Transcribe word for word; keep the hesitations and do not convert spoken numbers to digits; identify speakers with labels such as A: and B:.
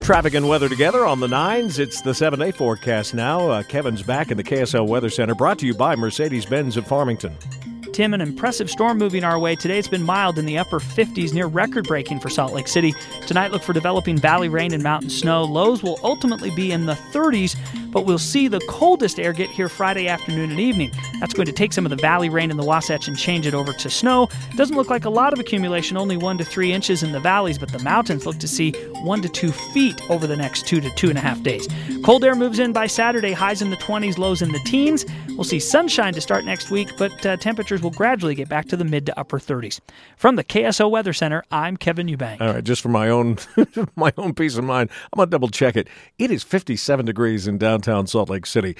A: Traffic and weather together on the nines. It's the seven-day forecast now. Uh, Kevin's back in the K S L Weather Center, brought to you by Mercedes-Benz of Farmington.
B: Tim, an impressive storm moving our way. Today it's been mild in the upper fifties, near record-breaking for Salt Lake City. Tonight look for developing valley rain and mountain snow. Lows will ultimately be in the thirties, but we'll see the coldest air get here Friday afternoon and evening. That's going to take some of the valley rain in the Wasatch and change it over to snow. Doesn't look like a lot of accumulation, only one to three inches in the valleys, but the mountains look to see one to two feet over the next two to two and a half days. Cold air moves in by Saturday, highs in the twenties, lows in the teens. We'll see sunshine to start next week, but uh, temperatures will gradually get back to the mid to upper thirties. From the K S O Weather Center, I'm Kevin Eubank.
A: All right, just for my own my own peace of mind, I'm going to double check it. It is fifty-seven degrees in downtown Salt Lake City.